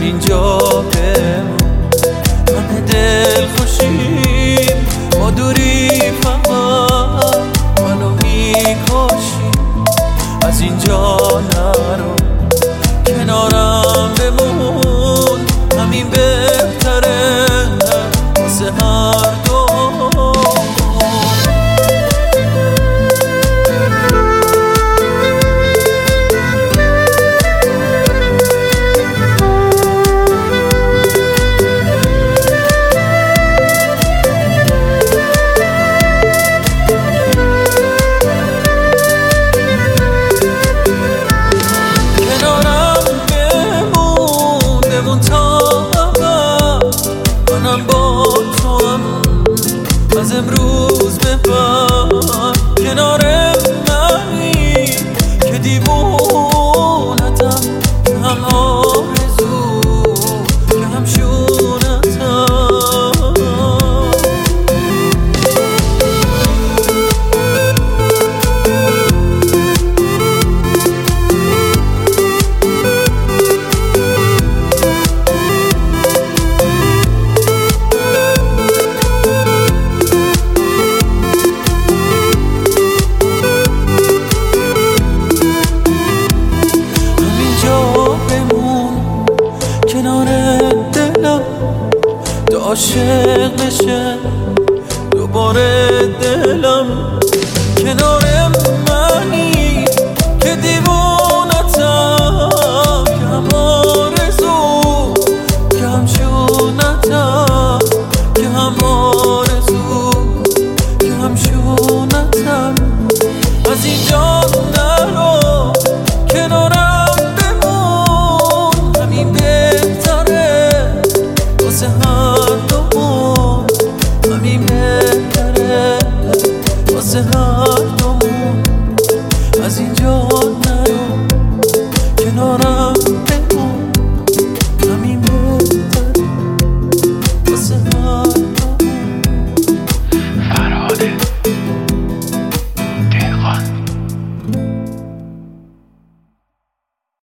اینجا بمون، همه دل خوشیم ما دوری فقط منو میکشیم. از اینجا نرو کنارم بمون، همین بهتره واسه هر دو. منم با تو هم از امروز به بعد، کنار منی که دیوونتم، که هم آرزو که هم شونتم. کنار دلم تو عاشق بشه دوباره دلم، کنار منی که دیوونتم، که هم آرزو که هم شونتم، که هم آرزو که هم شونتم. از اینجا نرو کنارم بمون، همین بهتره واسه هر دومون، همین بهتره واسه هر دومون. از اینجا